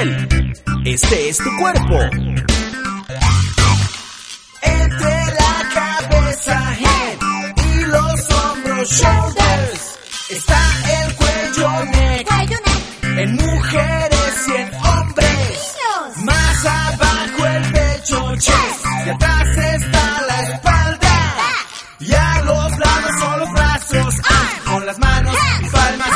piel, este es tu cuerpo. Entre la cabeza, head, y los hombros, shoulders, está el cuello, neck, en mujeres y en hombres. Más abajo el pecho, chest, y atrás está la espalda. Y a los lados son los brazos, con las manos y palmas